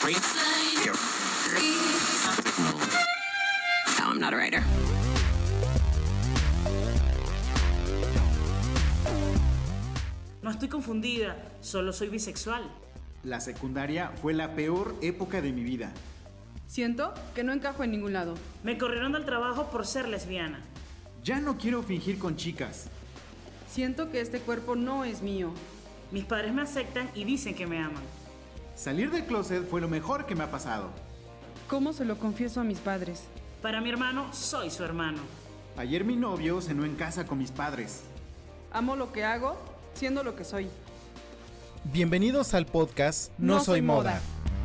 No, I'm not a writer. No estoy confundida, solo soy bisexual. La secundaria fue la peor época de mi vida. Siento que no encajo en ningún lado. Me corrieron del trabajo por ser lesbiana. Ya no quiero fingir con chicas. Siento que este cuerpo no es mío. Mis padres me aceptan y dicen que me aman. Salir del closet fue lo mejor que me ha pasado. ¿Cómo se lo confieso a mis padres? Para mi hermano, soy su hermano. Ayer mi novio cenó en casa con mis padres. Amo lo que hago, siendo lo que soy. Bienvenidos al podcast No Soy Moda.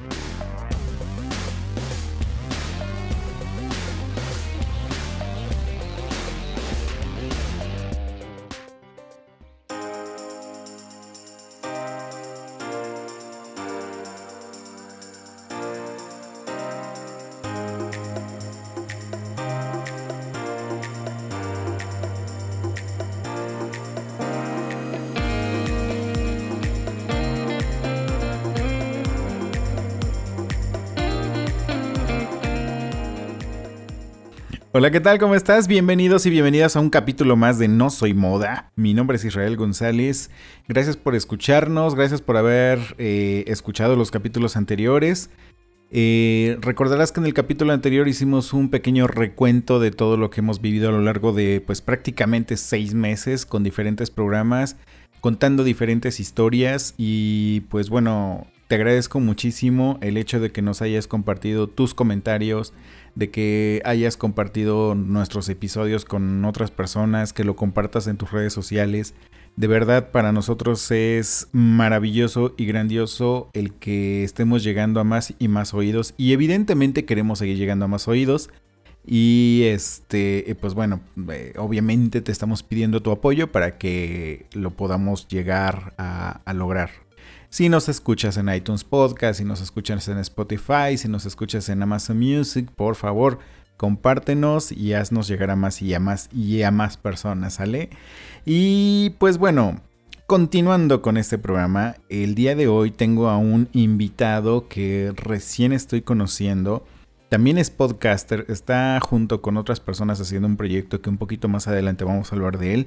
Hola, ¿qué tal? ¿Cómo estás? Bienvenidos y bienvenidas a un capítulo más de No Soy Moda. Mi nombre es Israel González. Gracias por escucharnos, gracias por haber escuchado los capítulos anteriores. Recordarás que en el capítulo anterior hicimos un pequeño recuento de todo lo que hemos vivido a lo largo de pues prácticamente 6 meses con diferentes programas, contando diferentes historias y pues bueno, te agradezco muchísimo el hecho de que nos hayas compartido tus comentarios, de que hayas compartido nuestros episodios con otras personas, que lo compartas en tus redes sociales. De verdad, para nosotros es maravilloso y grandioso el que estemos llegando a más y más oídos. Y evidentemente queremos seguir llegando a más oídos. Y pues bueno, obviamente te estamos pidiendo tu apoyo para que lo podamos llegar a lograr. Si nos escuchas en iTunes Podcast, si nos escuchas en Spotify, si nos escuchas en Amazon Music, por favor, compártenos y haznos llegar a más y a más personas, ¿sale? Y pues bueno, continuando con este programa, el día de hoy tengo a un invitado que recién estoy conociendo. También es podcaster, está junto con otras personas haciendo un proyecto que un poquito más adelante vamos a hablar de él.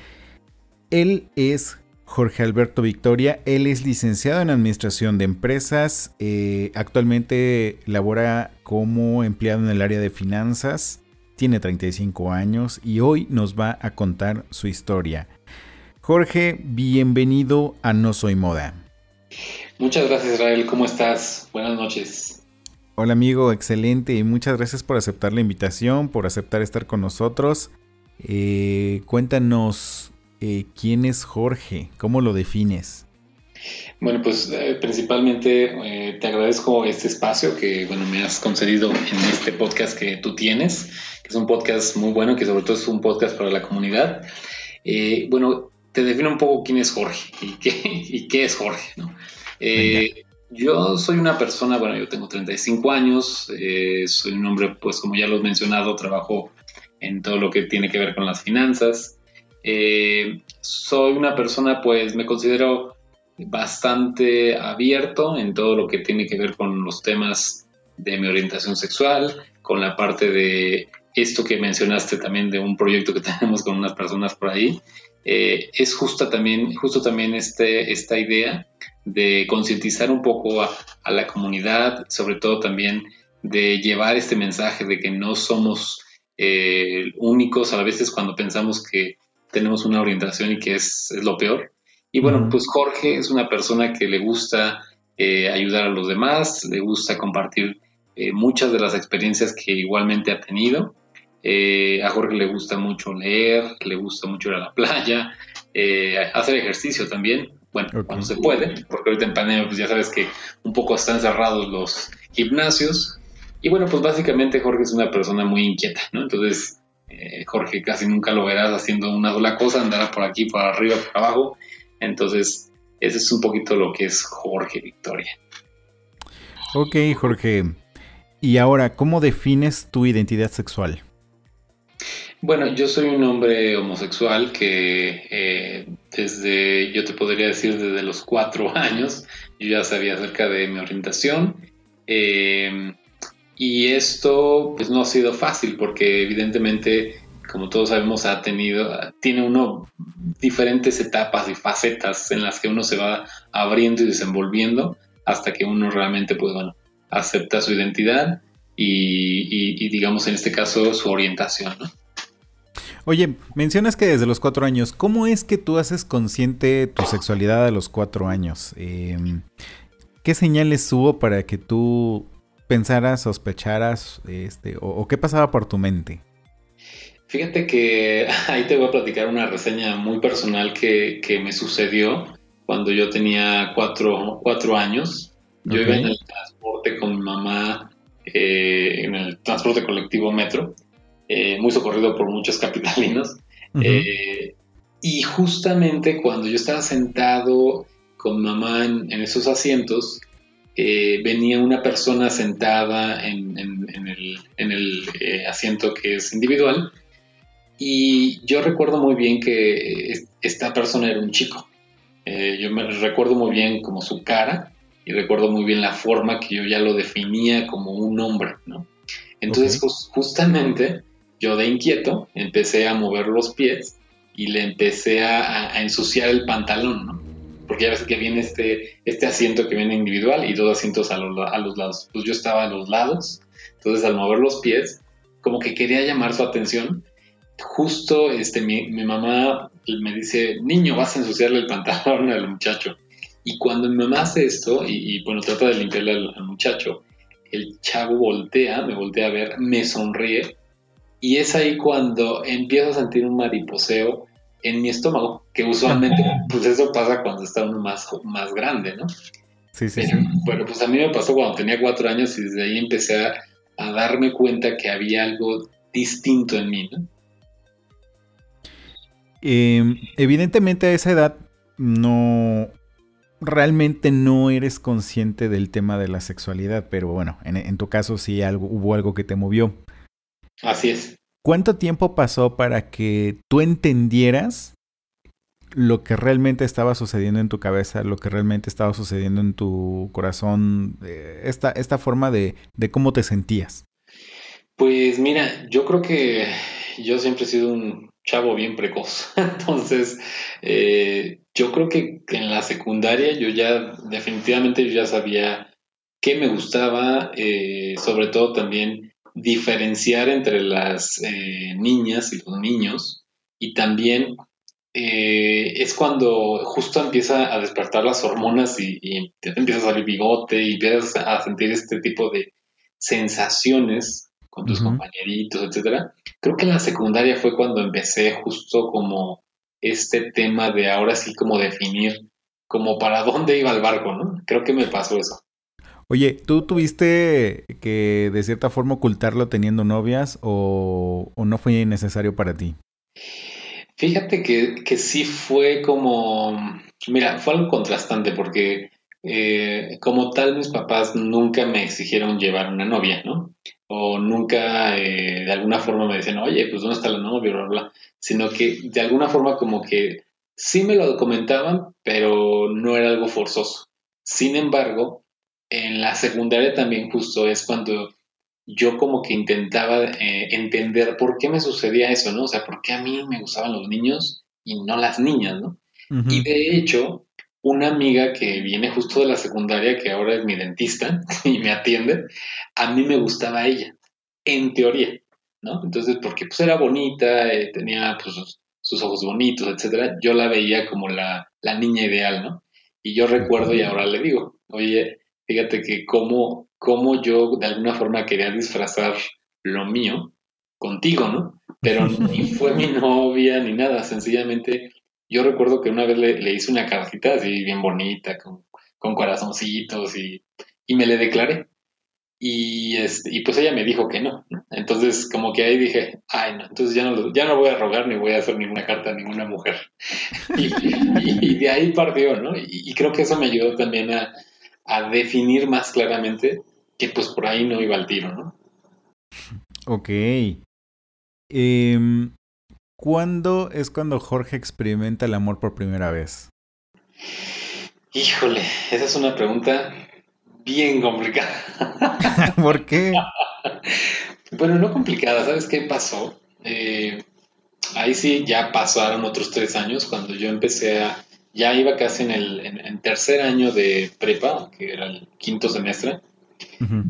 Él es Jorge Alberto Victoria, él es licenciado en Administración de Empresas, actualmente labora como empleado en el área de finanzas, tiene 35 años y hoy nos va a contar su historia. Jorge, bienvenido a No Soy Moda. Muchas gracias, Israel, ¿cómo estás? Buenas noches. Hola amigo, excelente y muchas gracias por aceptar la invitación, por aceptar estar con nosotros. Cuéntanos, ¿quién es Jorge? ¿Cómo lo defines? Bueno, pues principalmente te agradezco este espacio que me has concedido en este podcast que tú tienes, que es un podcast muy bueno, que sobre todo es un podcast para la comunidad. Te defino un poco quién es Jorge y qué es Jorge, ¿no? Yo soy una persona, yo tengo 35 años, soy un hombre, pues como ya lo has mencionado, trabajo en todo lo que tiene que ver con las finanzas. Soy una persona, pues me considero bastante abierto en todo lo que tiene que ver con los temas de mi orientación sexual, con la parte de esto que mencionaste también de un proyecto que tenemos con unas personas por ahí. Es justo también esta idea de concientizar un poco a la comunidad, sobre todo también de llevar este mensaje de que no somos únicos a veces cuando pensamos que tenemos una orientación y que es lo peor. Y pues Jorge es una persona que le gusta ayudar a los demás, le gusta compartir muchas de las experiencias que igualmente ha tenido. A Jorge le gusta mucho leer, le gusta mucho ir a la playa, hacer ejercicio también, cuando se puede, porque ahorita en pandemia pues ya sabes que un poco están cerrados los gimnasios. Y pues básicamente Jorge es una persona muy inquieta, ¿no? Entonces Jorge casi nunca lo verás haciendo una sola cosa, andará por aquí, por arriba, por abajo. Entonces, ese es un poquito lo que es Jorge Victoria. Ok, Jorge. Y ahora, ¿cómo defines tu identidad sexual? Yo soy un hombre homosexual que yo te podría decir desde los 4 años, yo ya sabía acerca de mi orientación. Y esto pues no ha sido fácil porque evidentemente, como todos sabemos, tiene uno diferentes etapas y facetas en las que uno se va abriendo y desenvolviendo hasta que uno realmente pues bueno, acepta su identidad y digamos en este caso su orientación, ¿no? Oye, mencionas que desde los 4 años, ¿cómo es que tú haces consciente tu sexualidad a los 4 años? ¿Qué señales hubo para que tú pensaras, sospecharas, o qué pasaba por tu mente? Fíjate que ahí te voy a platicar una reseña muy personal que me sucedió cuando yo tenía 4 años. Yo iba en el transporte con mi mamá, en el transporte colectivo Metro, muy socorrido por muchos capitalinos. Y justamente cuando yo estaba sentado con mamá en esos asientos, venía una persona sentada en el asiento que es individual, y yo recuerdo muy bien que esta persona era un chico. Yo me recuerdo muy bien como su cara y recuerdo muy bien la forma que yo ya lo definía como un hombre, ¿no? Entonces justamente yo de inquieto empecé a mover los pies y le empecé a ensuciar el pantalón, ¿no? Porque ya ves que viene este asiento que viene individual y 2 asientos a los lados. Pues yo estaba a los lados, entonces al mover los pies, como que quería llamar su atención. Justo mi mamá me dice, niño, vas a ensuciarle el pantalón al muchacho. Y cuando mi mamá hace esto, y bueno, trata de limpiarle al muchacho, el chavo me voltea a ver, me sonríe, y es ahí cuando empiezo a sentir un mariposeo en mi estómago, que usualmente pues eso pasa cuando está uno más grande, ¿no? Sí. Bueno, pues a mí me pasó cuando tenía 4 años y desde ahí empecé a darme cuenta que había algo distinto en mí, ¿no? Evidentemente a esa edad realmente no eres consciente del tema de la sexualidad, pero bueno, en tu caso sí hubo algo que te movió. Así es. ¿Cuánto tiempo pasó para que tú entendieras lo que realmente estaba sucediendo en tu cabeza, lo que realmente estaba sucediendo en tu corazón, esta forma de cómo te sentías? Pues mira, yo creo que yo siempre he sido un chavo bien precoz. Entonces, yo creo que en la secundaria definitivamente yo ya sabía qué me gustaba, sobre todo también diferenciar entre las niñas y los niños, y también es cuando justo empieza a despertar las hormonas y te empieza a salir bigote y empiezas a sentir este tipo de sensaciones con tus compañeritos, etcétera. Creo que en la secundaria fue cuando empecé justo como este tema de ahora sí como definir como para dónde iba el barco, ¿no? Creo que me pasó eso. Oye, ¿tú tuviste que de cierta forma ocultarlo teniendo novias o no fue necesario para ti? Fíjate que sí fue como, mira, fue algo contrastante porque como tal mis papás nunca me exigieron llevar una novia, ¿no? O nunca de alguna forma me decían, oye, pues ¿dónde está la novia? Bla, bla, bla. Sino que de alguna forma como que sí me lo comentaban, pero no era algo forzoso. Sin embargo, en la secundaria también justo es cuando yo como que intentaba entender por qué me sucedía eso, ¿no? O sea, por qué a mí me gustaban los niños y no las niñas, ¿no? Y de hecho, una amiga que viene justo de la secundaria, que ahora es mi dentista y me atiende, a mí me gustaba ella, en teoría, ¿no? Entonces, porque pues era bonita, tenía pues sus ojos bonitos, etcétera, yo la veía como la niña ideal, ¿no? Y yo recuerdo y ahora le digo, oye, fíjate que cómo yo de alguna forma quería disfrazar lo mío contigo, ¿no? Pero ni fue mi novia ni nada, sencillamente yo recuerdo que una vez le hice una cartita así bien bonita, con corazoncitos y me le declaré. Y pues ella me dijo que no, ¿no? Entonces como que ahí dije, ay no, entonces ya no voy a rogar ni voy a hacer ninguna carta a ninguna mujer. Y de ahí partió, ¿no? Y creo que eso me ayudó también a definir más claramente que pues por ahí no iba al tiro, ¿no? Ok. ¿Cuándo es cuando Jorge experimenta el amor por primera vez? Híjole, esa es una pregunta bien complicada. ¿Por qué? Bueno, no complicada, ¿sabes qué pasó? Ahí sí ya pasaron otros 3 años cuando yo ya iba casi en tercer año de prepa, que era el quinto semestre. Ujú.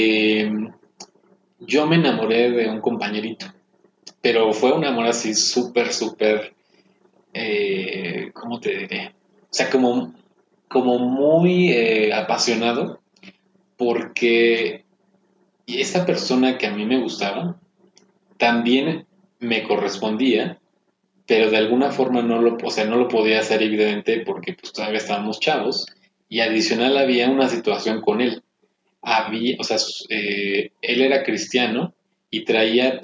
Yo me enamoré de un compañerito, pero fue un amor así súper, súper, ¿cómo te diré? O sea, como muy apasionado, porque esa persona que a mí me gustaba también me correspondía, pero de alguna forma o sea, no lo podía hacer evidente porque pues todavía estábamos chavos y adicional había una situación con él. O sea, él era cristiano y traía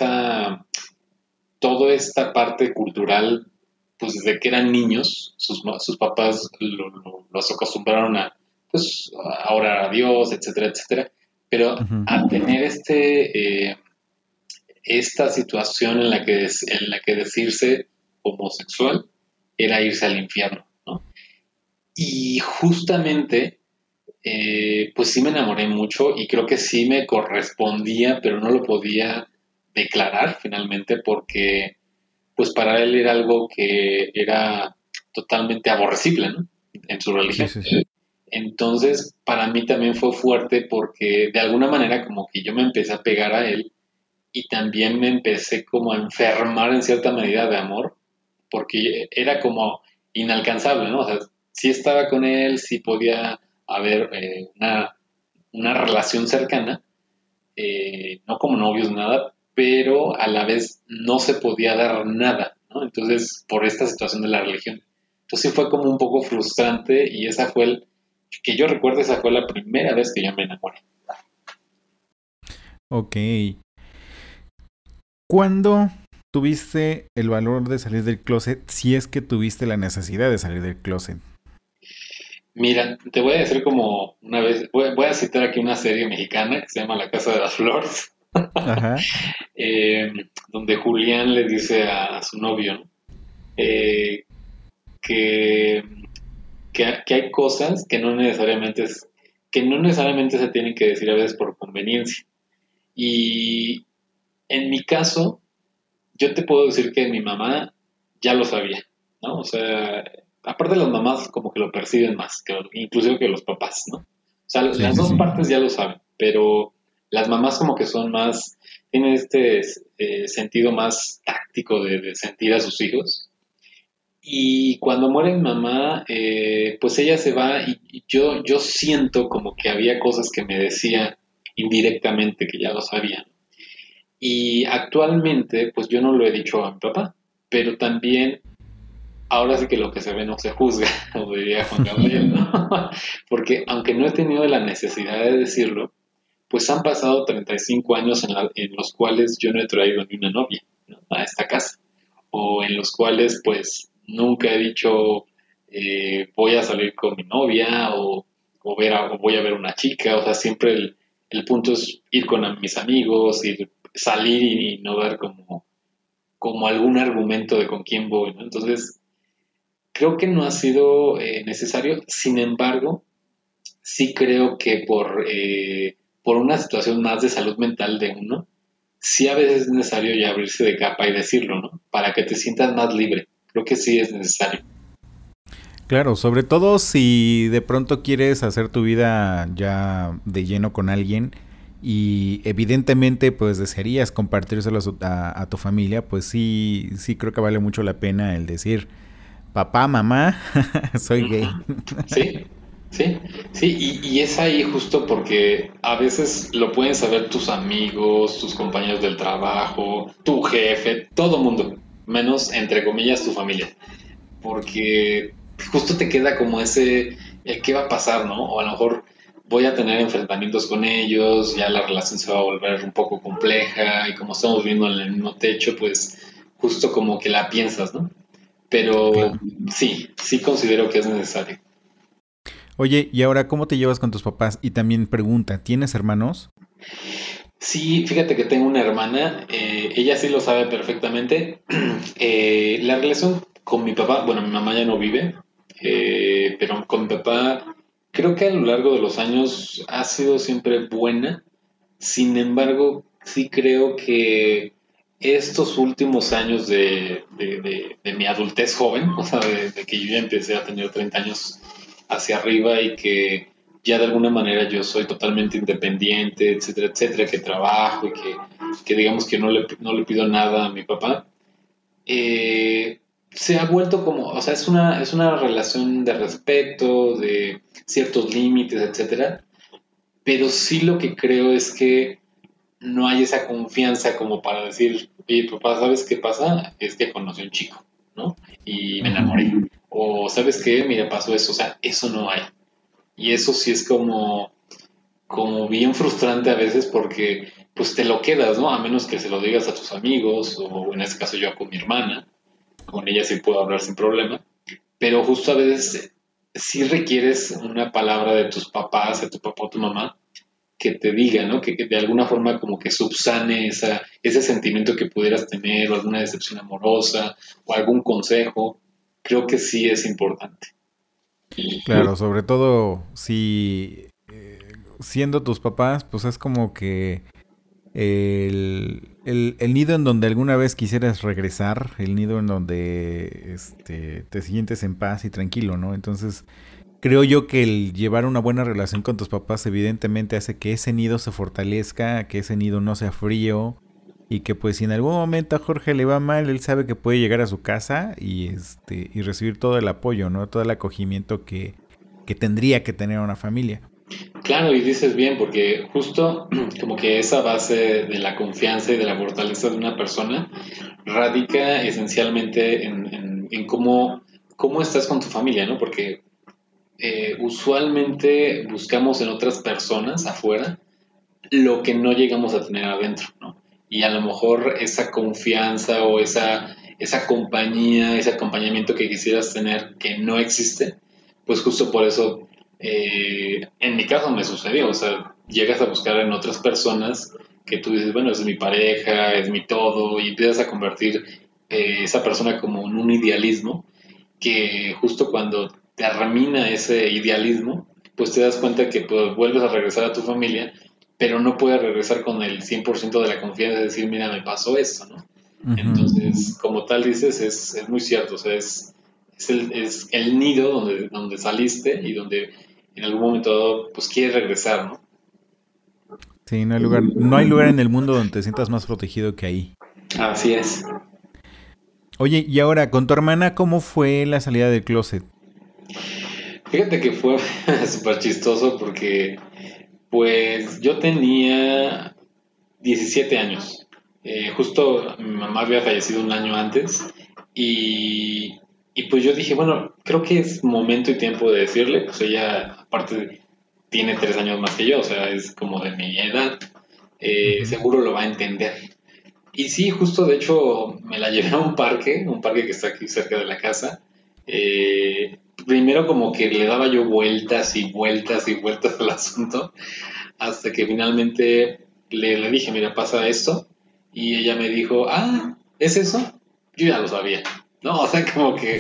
toda esta parte cultural, pues desde que eran niños, sus papás los acostumbraron pues, a orar a Dios, etcétera, etcétera. Pero Ujú. al tener esta situación en la que decirse homosexual era irse al infierno, ¿no? Y justamente, pues sí me enamoré mucho y creo que sí me correspondía, pero no lo podía declarar finalmente porque, pues para él era algo que era totalmente aborrecible, ¿no? En su Sí, religión. sí, sí. Entonces, para mí también fue fuerte porque de alguna manera como que yo me empecé a pegar a él y también me empecé como a enfermar en cierta medida de amor, porque era como inalcanzable, ¿no? O sea, sí estaba con él, sí podía haber una relación cercana, no como novios, nada, pero a la vez no se podía dar nada, ¿no? Entonces, por esta situación de la religión. Entonces sí fue como un poco frustrante y que yo recuerdo, esa fue la primera vez que yo me enamoré. Ok. ¿Cuándo tuviste el valor de salir del closet si es que tuviste la necesidad de salir del closet? Mira, te voy a decir como una vez, voy a citar aquí una serie mexicana que se llama La Casa de las Flores, Ajá. eh, donde Julián le dice a su novio, ¿no? Eh, que, que hay cosas que no necesariamente se tienen que decir a veces por conveniencia. Y en mi caso, yo te puedo decir que mi mamá ya lo sabía, ¿no? O sea, aparte las mamás como que lo perciben más, inclusive que los papás, ¿no? O sea, Sí, las sí, dos sí. partes ya lo saben, pero las mamás como que tienen este sentido más táctico de sentir a sus hijos. Y cuando muere mi mamá, pues ella se va y yo siento como que había cosas que me decía indirectamente que ya lo sabía. Y actualmente, pues yo no lo he dicho a mi papá, pero también ahora sí que lo que se ve no se juzga, como diría Juan Gabriel, ¿no? Porque aunque no he tenido la necesidad de decirlo, pues han pasado 35 años en los cuales yo no he traído ni una novia, ¿no?, a esta casa, o en los cuales pues nunca he dicho voy a salir con mi novia o voy a ver una chica, o sea, siempre el punto es ir con mis amigos, salir y no dar como algún argumento de con quién voy, ¿no? Entonces, creo que no ha sido necesario, sin embargo, sí creo que por una situación más de salud mental de uno, sí a veces es necesario ya abrirse de capa y decirlo, ¿no? Para que te sientas más libre. Creo que sí es necesario. Claro, sobre todo si de pronto quieres hacer tu vida ya de lleno con alguien y evidentemente pues desearías compartírselo a tu familia, pues sí, sí creo que vale mucho la pena el decir, papá, mamá, soy gay. Sí, sí, sí, y es ahí justo porque a veces lo pueden saber tus amigos, tus compañeros del trabajo, tu jefe, todo mundo, menos entre comillas tu familia, porque justo te queda como el qué va a pasar, ¿no? O a lo mejor voy a tener enfrentamientos con ellos, ya la relación se va a volver un poco compleja y como estamos viviendo en el mismo techo, pues justo como que la piensas, ¿no? Pero Claro. sí, sí considero que es necesario. Oye, ¿y ahora cómo te llevas con tus papás? Y también pregunta, ¿tienes hermanos? Sí, fíjate que tengo una hermana, ella sí lo sabe perfectamente. La relación con mi papá, bueno, mi mamá ya no vive, pero con mi papá creo que a lo largo de los años ha sido siempre buena. Sin embargo, sí creo que estos últimos años de mi adultez joven, o sea, de que yo ya empecé a tener 30 años hacia arriba y que ya de alguna manera yo soy totalmente independiente, etcétera, etcétera, que trabajo y que digamos que no le pido nada a mi papá, se ha vuelto como, o sea, es una relación de respeto, de ciertos límites, etcétera, pero sí lo que creo es que no hay esa confianza como para decir, oye, papá, ¿sabes qué pasa? Es que conocí a un chico, ¿no? Y me enamoré. O, ¿sabes qué? Mira, pasó eso. O sea, eso no hay. Y eso sí es como bien frustrante a veces porque pues te lo quedas, ¿no? A menos que se lo digas a tus amigos o en este caso yo con mi hermana, con ella sí puedo hablar sin problema, pero justo a veces sí requieres una palabra de tus papás, de tu papá o tu mamá, que te diga, ¿no? Que de alguna forma como que subsane ese sentimiento que pudieras tener o alguna decepción amorosa o algún consejo. Creo que sí es importante. Claro, sobre todo si siendo tus papás, pues es como que el nido en donde alguna vez quisieras regresar, el nido en donde te sientes en paz y tranquilo, ¿no? Entonces, creo yo que el llevar una buena relación con tus papás evidentemente hace que ese nido se fortalezca, que ese nido no sea frío y que pues si en algún momento a Jorge le va mal, él sabe que puede llegar a su casa y recibir todo el apoyo, ¿no? Todo el acogimiento que tendría que tener una familia. Claro, y dices bien, porque justo como que esa base de la confianza y de la fortaleza de una persona radica esencialmente en cómo estás con tu familia, ¿no? Porque usualmente buscamos en otras personas afuera lo que no llegamos a tener adentro, ¿no? Y a lo mejor esa confianza o esa compañía, ese acompañamiento que quisieras tener que no existe, pues justo por eso, en mi caso me sucedió, o sea, llegas a buscar en otras personas que tú dices, bueno, es mi pareja, es mi todo, y empiezas a convertir esa persona como en un idealismo, que justo cuando termina ese idealismo, pues te das cuenta que pues, vuelves a regresar a tu familia, pero no puedes regresar con el 100% de la confianza de decir, mira, me pasó esto, ¿no? Uh-huh. Entonces, como tal dices, es muy cierto, o sea, es el nido donde saliste y donde en algún momento dado, pues quieres regresar, ¿no? Sí, no hay lugar en el mundo donde te sientas más protegido que ahí. Así es. Oye, y ahora, con tu hermana, ¿cómo fue la salida del closet? Fíjate que fue súper chistoso porque, pues, yo tenía 17 años. Justo mi mamá había fallecido un año antes y pues yo dije, bueno, creo que es momento y tiempo de decirle, pues ella, aparte, tiene 3 años más que yo, o sea, es como de mi edad, seguro lo va a entender. Y sí, justo de hecho me la llevé a un parque que está aquí cerca de la casa. Primero como que le daba yo vueltas y vueltas y vueltas al asunto, hasta que finalmente le dije, mira, pasa esto, y ella me dijo, ¿es eso? Yo ya lo sabía. No, o sea, como que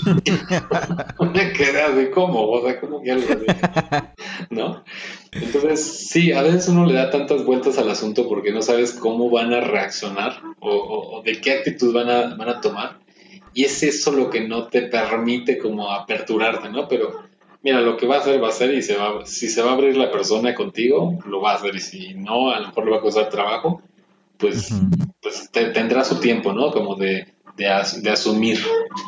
me quedé así como, o sea, como que algo así, ¿no? Entonces, sí, a veces uno le da tantas vueltas al asunto porque no sabes cómo van a reaccionar o de qué actitud van a tomar, y es eso lo que no te permite como aperturarte, ¿no? Pero mira, lo que va a hacer y si se va a abrir la persona contigo, lo va a hacer, y si no, a lo mejor le va a costar trabajo, pues, pues tendrá su tiempo, ¿no? Como de asumir.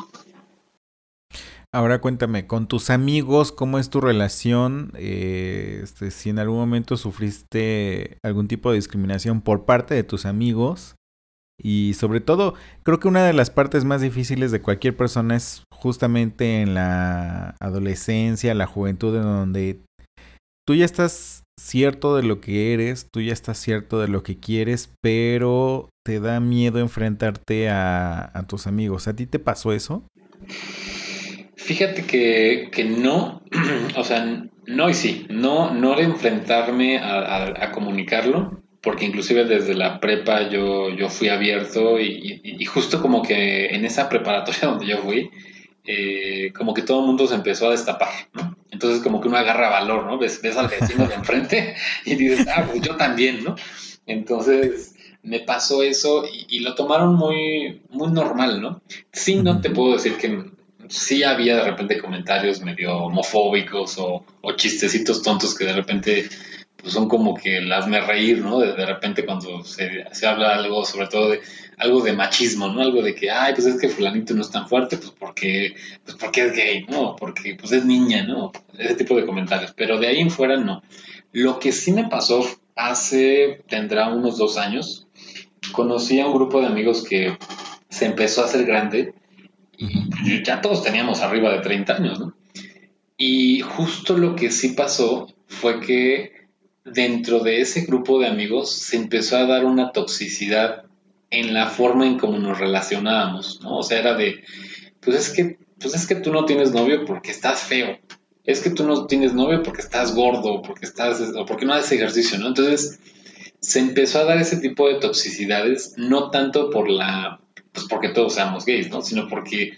Ahora cuéntame, con tus amigos, ¿cómo es tu relación? Si en algún momento sufriste algún tipo de discriminación por parte de tus amigos. Y sobre todo, creo que una de las partes más difíciles de cualquier persona es justamente en la adolescencia, la juventud, en donde tú ya estás cierto de lo que eres, tú ya estás cierto de lo que quieres, pero te da miedo enfrentarte a tus amigos. ¿A ti te pasó eso? Fíjate que no, o sea, no y sí, no de enfrentarme a comunicarlo, porque inclusive desde la prepa yo fui abierto y justo como que en esa preparatoria donde yo fui, como que todo el mundo se empezó a destapar, ¿no? Entonces como que uno agarra valor, ¿no? Ves al vecino de enfrente y dices, pues yo también, ¿no? Entonces me pasó eso y lo tomaron muy, muy normal, ¿no? Sí, no te puedo decir que sí había de repente comentarios medio homofóbicos o chistecitos tontos que de repente pues son como que el hazme reír, ¿no? De repente cuando se habla algo, sobre todo de algo de machismo, ¿no? Algo de que, ay, pues es que fulanito no es tan fuerte, pues porque es gay, ¿no? Porque pues es niña, ¿no? Ese tipo de comentarios. Pero de ahí en fuera, no. Lo que sí me pasó tendrá unos 2 años, conocí a un grupo de amigos que se empezó a hacer grande y ya todos teníamos arriba de 30 años, ¿no? Y justo lo que sí pasó fue que dentro de ese grupo de amigos se empezó a dar una toxicidad en la forma en cómo nos relacionábamos, ¿no? O sea, era de, pues es que tú no tienes novio porque estás feo, es que tú no tienes novio porque estás gordo, o porque no haces ejercicio, ¿no? Entonces se empezó a dar ese tipo de toxicidades, no tanto pues porque todos seamos gays, ¿no? Sino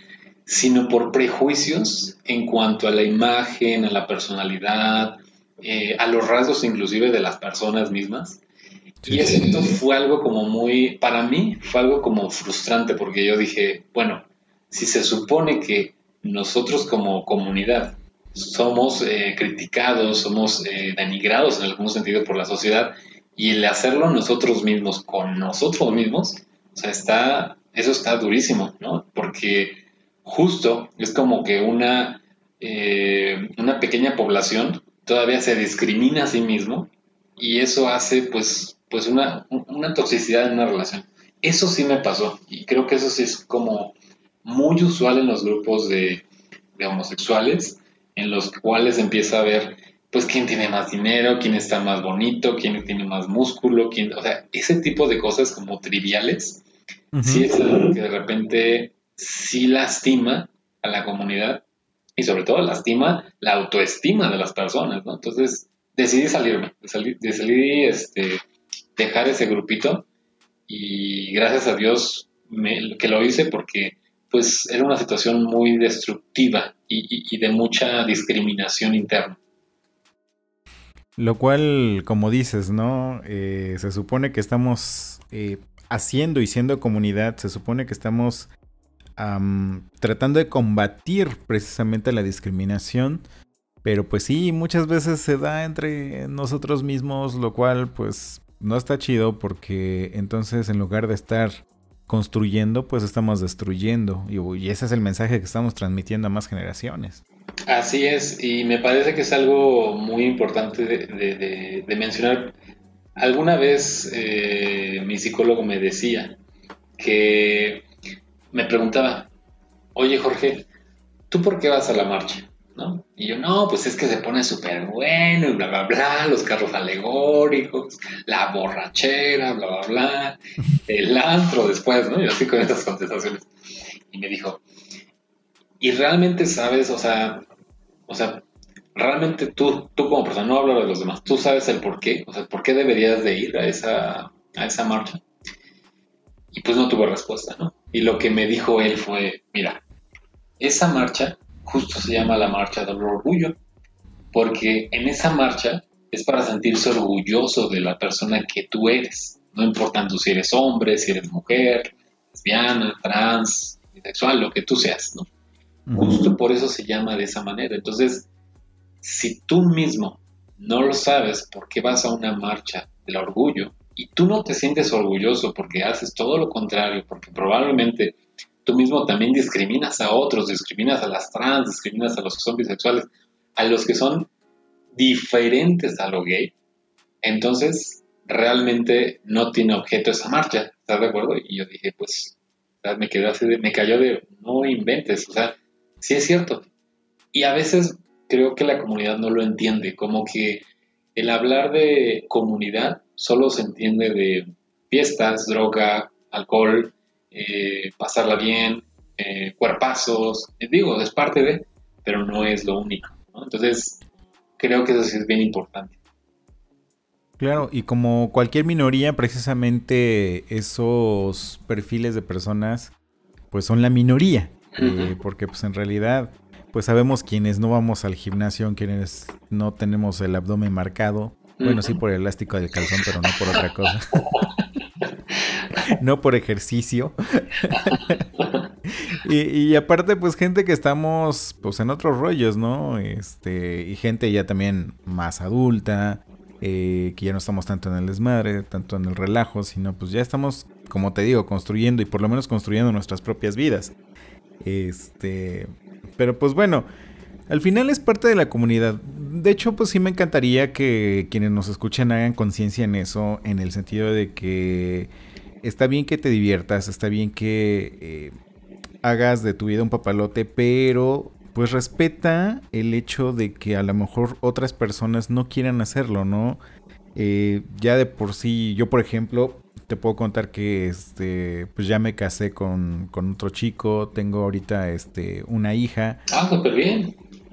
por prejuicios en cuanto a la imagen, a la personalidad, a los rasgos inclusive de las personas mismas. Sí, y esto fue algo para mí fue algo como frustrante, porque yo dije, bueno, si se supone que nosotros como comunidad somos criticados, somos denigrados en algún sentido por la sociedad, y el hacerlo nosotros mismos con nosotros mismos, o sea, eso está durísimo, ¿no? Porque justo es como que una pequeña población todavía se discrimina a sí mismo y eso hace pues una toxicidad en una relación. Eso sí me pasó y creo que eso sí es como muy usual en los grupos de homosexuales, en los cuales empieza a ver pues quién tiene más dinero, quién está más bonito, quién tiene más músculo, o sea, ese tipo de cosas como triviales, sí es algo que de repente sí lastima a la comunidad y sobre todo lastima la autoestima de las personas, ¿no? Entonces decidí dejar ese grupito y gracias a Dios que lo hice, porque pues era una situación muy destructiva y de mucha discriminación interna. Lo cual, como dices, ¿no? Se supone que estamos haciendo y siendo comunidad, se supone que estamos tratando de combatir precisamente la discriminación, pero pues sí, muchas veces se da entre nosotros mismos, lo cual pues no está chido, porque entonces en lugar de estar construyendo, pues estamos destruyendo, y ese es el mensaje que estamos transmitiendo a más generaciones. Así es, y me parece que es algo muy importante de mencionar. Alguna vez mi psicólogo me decía que me preguntaba, oye Jorge, ¿tú por qué vas a la marcha? ¿No? Y yo, no, pues es que se pone súper bueno y bla, bla, bla, los carros alegóricos, la borrachera, bla, bla, bla, el antro después, ¿no? Y así con estas contestaciones. Y me dijo, ¿y realmente sabes, o sea, realmente tú como persona, no hablo de los demás, tú sabes el por qué? O sea, ¿por qué deberías de ir a esa marcha? Y pues no tuvo respuesta, ¿no? Y lo que me dijo él fue, mira, esa marcha justo se llama la marcha del orgullo, porque en esa marcha es para sentirse orgulloso de la persona que tú eres, no importando si eres hombre, si eres mujer, lesbiana, trans, bisexual, lo que tú seas, ¿no? Justo por eso se llama de esa manera. Entonces, si tú mismo no lo sabes por qué vas a una marcha del orgullo y tú no te sientes orgulloso porque haces todo lo contrario, porque probablemente tú mismo también discriminas a otros, discriminas a las trans, discriminas a los que son bisexuales, a los que son diferentes a lo gay, entonces realmente no tiene objeto esa marcha, ¿estás de acuerdo? Y yo dije, pues, me quedé así, me cayó de, no inventes, o sea, sí es cierto. Y a veces creo que la comunidad no lo entiende, como que el hablar de comunidad solo se entiende de fiestas, droga, alcohol, pasarla bien, cuerpazos, digo, es parte de, pero no es lo único, ¿no? Entonces, creo que eso sí es bien importante. Claro, y como cualquier minoría, precisamente esos perfiles de personas, pues son la minoría. porque pues en realidad pues sabemos quienes no vamos al gimnasio, quienes no tenemos el abdomen marcado, bueno, sí por el elástico del calzón, pero no por otra cosa. No por ejercicio. y aparte, pues gente que estamos pues en otros rollos, ¿no? Y gente ya también más adulta, que ya no estamos tanto en el desmadre, tanto en el relajo, sino pues ya estamos, como te digo, construyendo y por lo menos construyendo nuestras propias vidas. Pero pues bueno, al final es parte de la comunidad. De hecho, pues sí me encantaría que quienes nos escuchen hagan conciencia en eso, en el sentido de que está bien que te diviertas, está bien que hagas de tu vida un papalote, pero pues respeta el hecho de que a lo mejor otras personas no quieran hacerlo, ¿no? Ya de por sí, yo por ejemplo, te puedo contar que pues ya me casé con otro chico, tengo ahorita una hija. Ah, súper bien.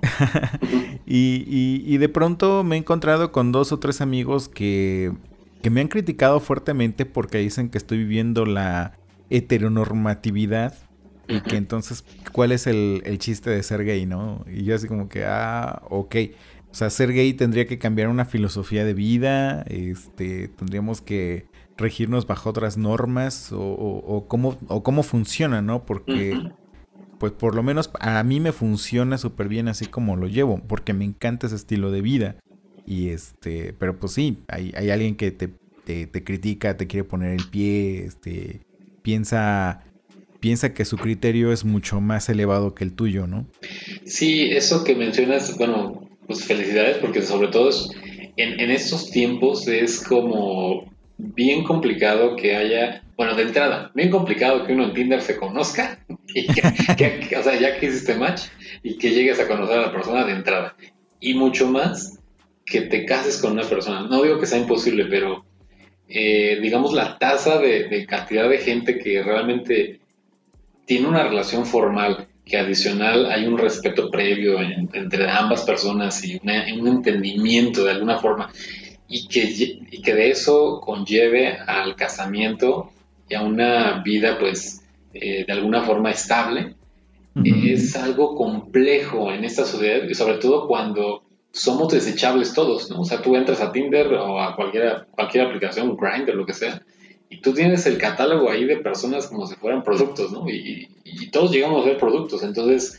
y de pronto me he encontrado con 2 o 3 amigos que me han criticado fuertemente porque dicen que estoy viviendo la heteronormatividad y que entonces, ¿cuál es el chiste de ser gay, no? Y yo así como que, ok. O sea, ser gay tendría que cambiar una filosofía de vida, tendríamos que regirnos bajo otras normas o cómo funciona, ¿no? Porque pues por lo menos a mí me funciona súper bien así como lo llevo, porque me encanta ese estilo de vida. Y pero pues sí, hay alguien que te critica, te quiere poner el pie, piensa que su criterio es mucho más elevado que el tuyo, ¿no? Sí, eso que mencionas, bueno, pues felicidades, porque sobre todo en estos tiempos es como bien complicado que haya, bueno, de entrada, bien complicado que uno en Tinder se conozca y o sea, ya que hiciste match y que llegues a conocer a la persona de entrada. Y mucho más que te cases con una persona. No digo que sea imposible, pero digamos la tasa de cantidad de gente que realmente tiene una relación formal, que adicional hay un respeto previo entre ambas personas y un entendimiento de alguna forma, y que de eso conlleve al casamiento y a una vida pues de alguna forma estable, es algo complejo en esta sociedad, y sobre todo cuando somos desechables todos, ¿no? O sea, tú entras a Tinder o a cualquier aplicación, Grindr, lo que sea, y tú tienes el catálogo ahí de personas como si fueran productos, ¿no? Y todos llegamos a ser productos. Entonces,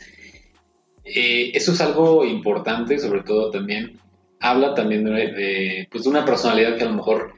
eso es algo importante, sobre todo también, habla también de una personalidad que a lo mejor,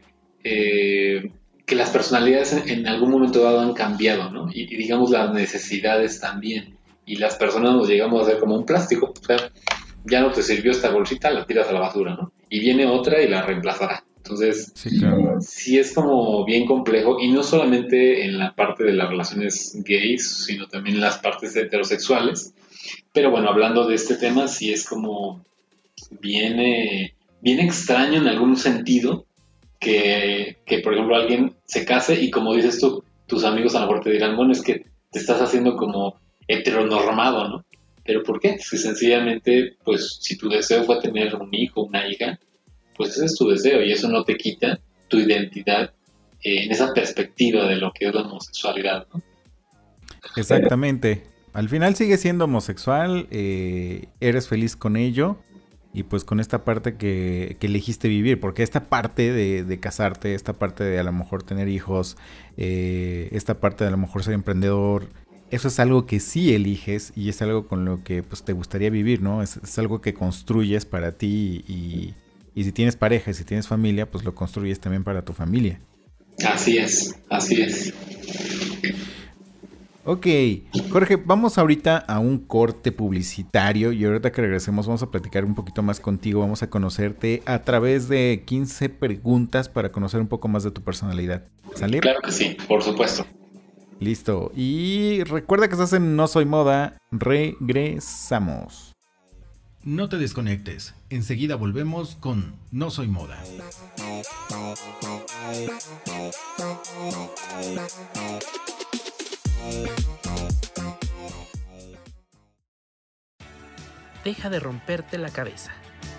que las personalidades en algún momento dado han cambiado, ¿no? Y digamos las necesidades también. Y las personas nos llegamos a ser como un plástico. O sea, ya no te sirvió esta bolsita, la tiras a la basura, ¿no? Y viene otra y la reemplazará. Entonces, sí, claro. Sí es como bien complejo, y no solamente en la parte de las relaciones gays, sino también en las partes heterosexuales. Pero bueno, hablando de este tema, sí es como bien extraño en algún sentido que, por ejemplo, alguien se case y, como dices tú, tus amigos a lo mejor te dirán, bueno, es que te estás haciendo como heteronormado, ¿no? ¿Pero por qué? Si sencillamente, pues, si tu deseo fue tener un hijo, una hija, pues ese es tu deseo y eso no te quita tu identidad en esa perspectiva de lo que es la homosexualidad, ¿no? Exactamente. Al final sigues siendo homosexual, eres feliz con ello y pues con esta parte que elegiste vivir, porque esta parte de casarte, esta parte de a lo mejor tener hijos, esta parte de a lo mejor ser emprendedor, eso es algo que sí eliges y es algo con lo que pues te gustaría vivir, ¿no? Es algo que construyes para ti y si tienes pareja y si tienes familia, pues lo construyes también para tu familia. Así es, así es. Ok, Jorge, vamos ahorita a un corte publicitario y ahorita que regresemos vamos a platicar un poquito más contigo, vamos a conocerte a través de 15 preguntas para conocer un poco más de tu personalidad. ¿Sale? Claro que sí, por supuesto. Listo, y recuerda que estás en No Soy Moda, regresamos. No te desconectes, enseguida volvemos con No Soy Moda. Deja de romperte la cabeza.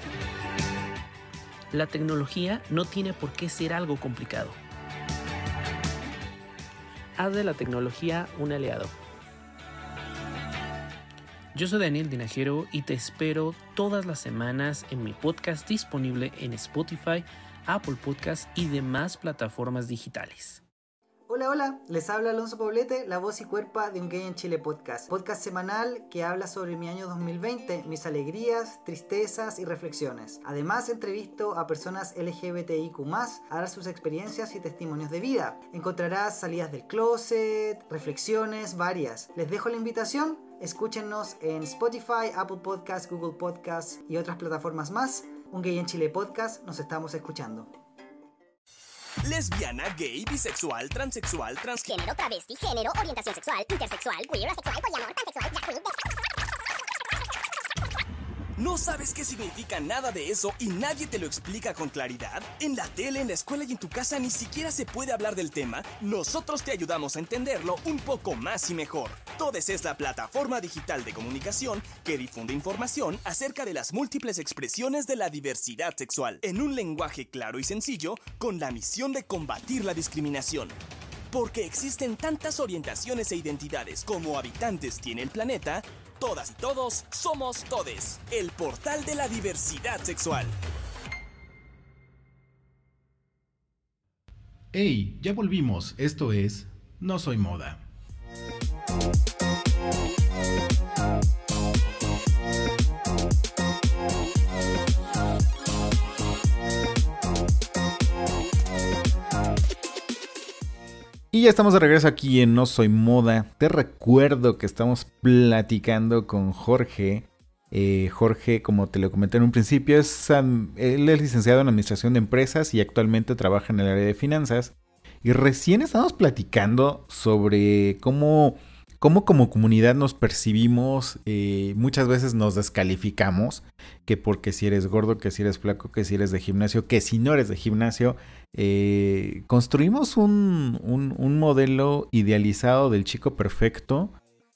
La tecnología no tiene por qué ser algo complicado. Haz de la tecnología un aliado. Yo soy Daniel Dinajero y te espero todas las semanas en mi podcast disponible en Spotify, Apple Podcasts y demás plataformas digitales. Hola, les habla Alonso Poblete, la voz y cuerpa de Un Gay en Chile podcast. Podcast semanal que habla sobre mi año 2020, mis alegrías, tristezas y reflexiones. Además, entrevisto a personas LGBTIQ+, a dar sus experiencias y testimonios de vida. Encontrarás salidas del closet, reflexiones varias. Les dejo la invitación, escúchenos en Spotify, Apple Podcasts, Google Podcasts y otras plataformas más. Un Gay en Chile podcast, nos estamos escuchando. Lesbiana, gay, bisexual, transexual, transgénero, travesti, género, orientación sexual, intersexual, queer, asexual, poliamor, pansexual, drag queen. ¿No sabes qué significa nada de eso y nadie te lo explica con claridad? En la tele, en la escuela y en tu casa ni siquiera se puede hablar del tema. Nosotros te ayudamos a entenderlo un poco más y mejor. Todes es la plataforma digital de comunicación que difunde información acerca de las múltiples expresiones de la diversidad sexual, en un lenguaje claro y sencillo, con la misión de combatir la discriminación. Porque existen tantas orientaciones e identidades como habitantes tiene el planeta, todas y todos somos Todes, el portal de la diversidad sexual. Hey, ya volvimos. Esto es No Soy Moda. Y ya estamos de regreso aquí en No Soy Moda. Te recuerdo que estamos platicando con Jorge. Jorge, como te lo comenté en un principio, él es licenciado en Administración de Empresas y actualmente trabaja en el área de finanzas. Y recién estamos platicando sobre cómo como comunidad nos percibimos. Muchas veces nos descalificamos, que porque si eres gordo, que si eres flaco, que si eres de gimnasio, que si no eres de gimnasio. Construimos un modelo idealizado del chico perfecto,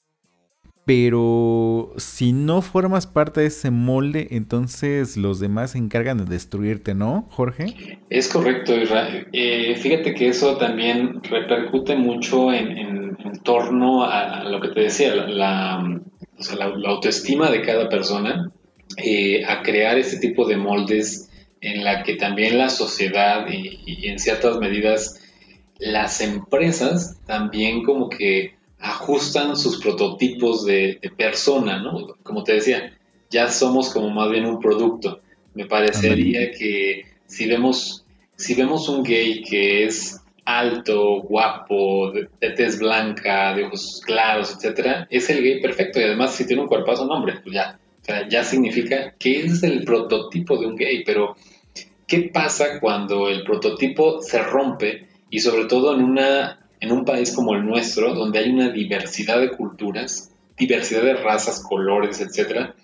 pero si no formas parte de ese molde, entonces los demás se encargan de destruirte, ¿no, Jorge? Es correcto, Israel. Fíjate que eso también repercute mucho en torno a lo que te decía, la autoestima de cada persona, a crear ese tipo de moldes en la que también la sociedad y en ciertas medidas las empresas también como que ajustan sus prototipos de persona, ¿no? Como te decía, ya somos como más bien un producto. Me parecería que si vemos un gay que es alto, guapo, de tez blanca, de ojos claros, etcétera, es el gay perfecto. Y además, si tiene un cuerpazo, no, hombre, pues ya. O sea, ya significa que es el prototipo de un gay. Pero, ¿qué pasa cuando el prototipo se rompe? Y sobre todo en un país como el nuestro, donde hay una diversidad de culturas, diversidad de razas, colores, etcétera.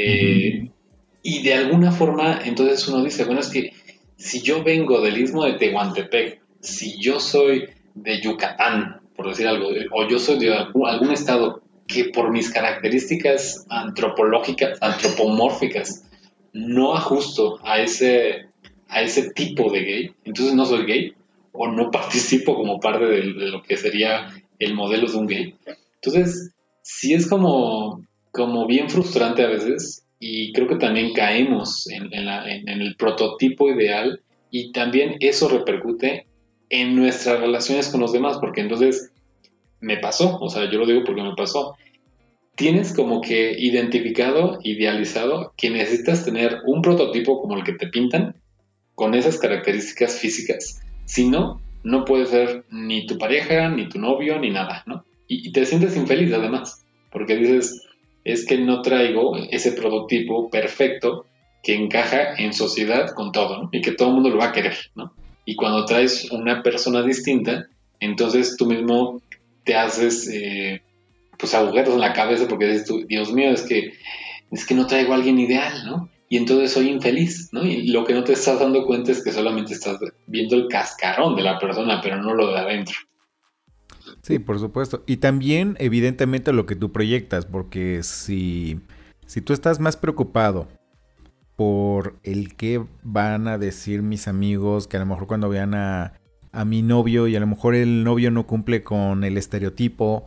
Y de alguna forma, entonces uno dice, bueno, es que si yo vengo del Istmo de Tehuantepec, si yo soy de Yucatán, por decir algo, o yo soy de algún estado que por mis características antropomórficas, no ajusto a ese tipo de gay, entonces no soy gay, o no participo como parte de lo que sería el modelo de un gay. Entonces, sí es como bien frustrante a veces, y creo que también caemos en el prototipo ideal, y también eso repercute en nuestras relaciones con los demás, porque entonces me pasó, o sea, yo lo digo porque me pasó. Tienes como que identificado, idealizado, que necesitas tener un prototipo como el que te pintan, con esas características físicas. Si no, no puede ser ni tu pareja, ni tu novio, ni nada, ¿no? Y te sientes infeliz además, porque dices, es que no traigo ese prototipo perfecto que encaja en sociedad con todo, ¿no? Y que todo el mundo lo va a querer, ¿no? Y cuando traes una persona distinta, entonces tú mismo te haces pues agujeros en la cabeza porque dices tú, Dios mío, es que no traigo a alguien ideal, ¿no? Y entonces soy infeliz, ¿no? Y lo que no te estás dando cuenta es que solamente estás viendo el cascarón de la persona, pero no lo de adentro. Sí, por supuesto. Y también, evidentemente, lo que tú proyectas, porque si tú estás más preocupado por el qué van a decir mis amigos, que a lo mejor cuando vean a mi novio y a lo mejor el novio no cumple con el estereotipo,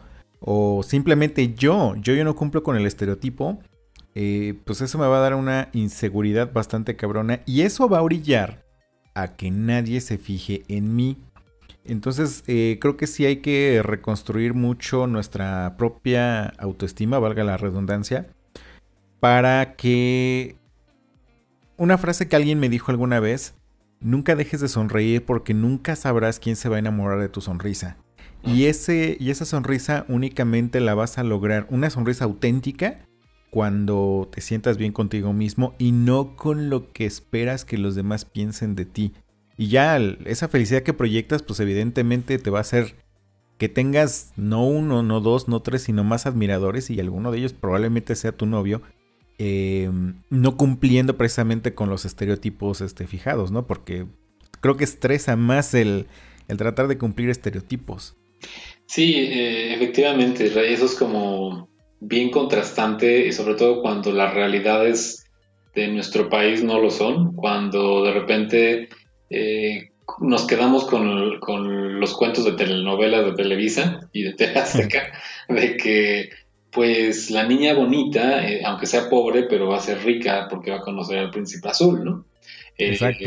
o simplemente yo no cumplo con el estereotipo, pues eso me va a dar una inseguridad bastante cabrona y eso va a orillar a que nadie se fije en mí. Entonces creo que sí hay que reconstruir mucho nuestra propia autoestima, valga la redundancia, para que... Una frase que alguien me dijo alguna vez: nunca dejes de sonreír porque nunca sabrás quién se va a enamorar de tu sonrisa. Y esa sonrisa únicamente la vas a lograr, una sonrisa auténtica, cuando te sientas bien contigo mismo y no con lo que esperas que los demás piensen de ti. Y ya esa felicidad que proyectas, pues evidentemente te va a hacer que tengas no uno, no dos, no tres, sino más admiradores, y alguno de ellos probablemente sea tu novio, no cumpliendo precisamente con los estereotipos fijados, ¿no? Porque creo que estresa más el tratar de cumplir estereotipos. Sí, efectivamente, eso es como bien contrastante, y sobre todo cuando las realidades de nuestro país no lo son, cuando de repente nos quedamos con los cuentos de telenovelas de Televisa y de TV Azteca, de que pues la niña bonita, aunque sea pobre, pero va a ser rica porque va a conocer al príncipe azul, ¿no? Exacto.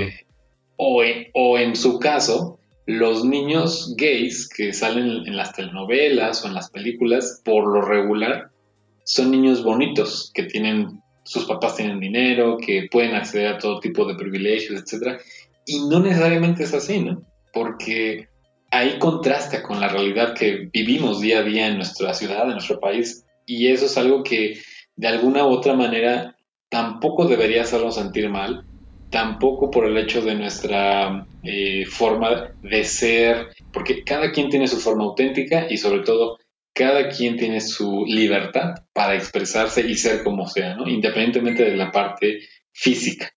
O en su caso, los niños gays que salen en las telenovelas o en las películas, por lo regular, son niños bonitos, que sus papás tienen dinero, que pueden acceder a todo tipo de privilegios, etcétera. Y no necesariamente es así, ¿no? Porque ahí contrasta con la realidad que vivimos día a día en nuestra ciudad, en nuestro país. Y eso es algo que de alguna u otra manera tampoco debería hacernos sentir mal, tampoco por el hecho de nuestra forma de ser, porque cada quien tiene su forma auténtica y sobre todo cada quien tiene su libertad para expresarse y ser como sea, ¿no? Independientemente de la parte física.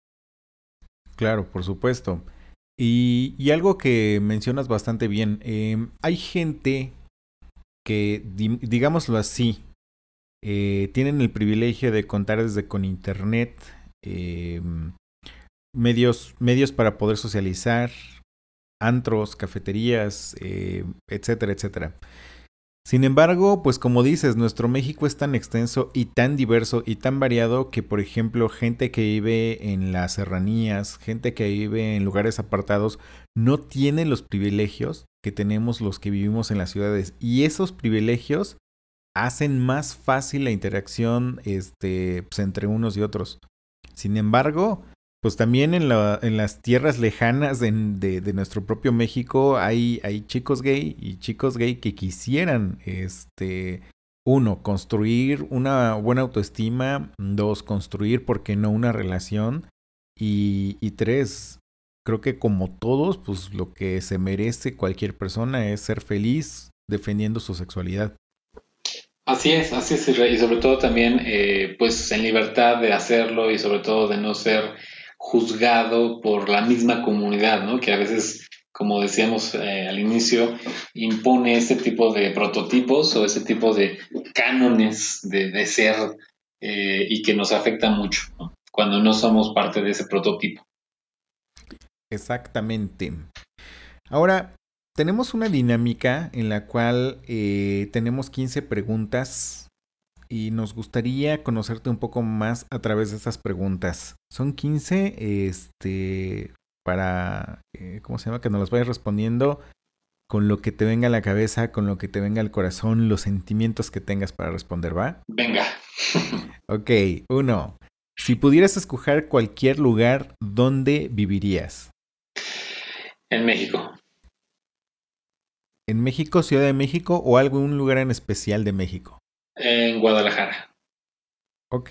Claro, por supuesto. Y algo que mencionas bastante bien, hay gente que, digámoslo así, tienen el privilegio de contar desde con internet, medios para poder socializar, antros, cafeterías, etcétera, etcétera. Sin embargo, pues como dices, nuestro México es tan extenso y tan diverso y tan variado que, por ejemplo, gente que vive en las serranías, gente que vive en lugares apartados, no tiene los privilegios que tenemos los que vivimos en las ciudades. Y esos privilegios hacen más fácil la interacción pues, entre unos y otros. Sin embargo, pues también en las tierras lejanas de nuestro propio México hay chicos gay y chicos gay que quisieran, uno, construir una buena autoestima, dos, construir, ¿por qué no?, una relación, y tres, creo que como todos, pues lo que se merece cualquier persona es ser feliz defendiendo su sexualidad. Así es, y sobre todo también, pues en libertad de hacerlo y sobre todo de no ser juzgado por la misma comunidad, ¿no? Que a veces, como decíamos al inicio, impone ese tipo de prototipos o ese tipo de cánones de ser y que nos afecta mucho, ¿no? Cuando no somos parte de ese prototipo. Exactamente. Ahora, tenemos una dinámica en la cual tenemos 15 preguntas y nos gustaría conocerte un poco más a través de estas preguntas. Son 15 para, ¿cómo se llama? Que nos las vayas respondiendo con lo que te venga a la cabeza, con lo que te venga al corazón, los sentimientos que tengas para responder, ¿va? Venga. Ok, 1. Si pudieras escoger cualquier lugar, ¿dónde vivirías? En México. ¿En México, Ciudad de México o algún lugar en especial de México? En Guadalajara. Ok.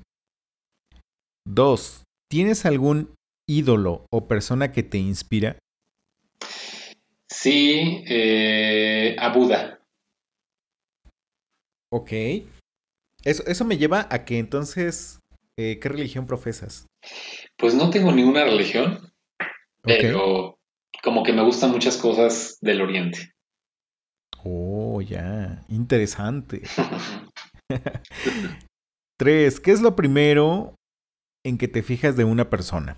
2. ¿Tienes algún ídolo o persona que te inspira? Sí, a Buda. Ok. Eso me lleva a que entonces, ¿qué religión profesas? Pues no tengo ninguna religión, Okay. pero como que me gustan muchas cosas del Oriente. Oh, ya. Interesante. 3. ¿Qué es lo primero en que te fijas de una persona?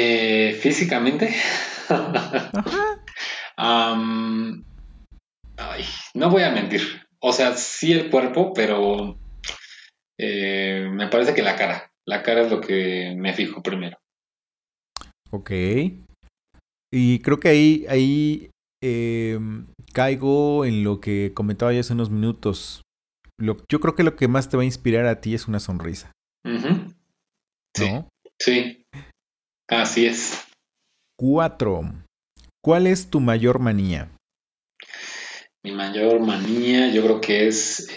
Físicamente. Ajá. Ay, Ay, no voy a mentir. O sea, sí el cuerpo, pero me parece que la cara. La cara es lo que me fijo primero. Ok. Y creo que ahí caigo en lo que comentaba ya hace unos minutos. Yo creo que lo que más te va a inspirar a ti es una sonrisa. Uh-huh. Sí, ¿no? Sí, así es. 4. ¿Cuál es tu mayor manía? Mi mayor manía yo creo que es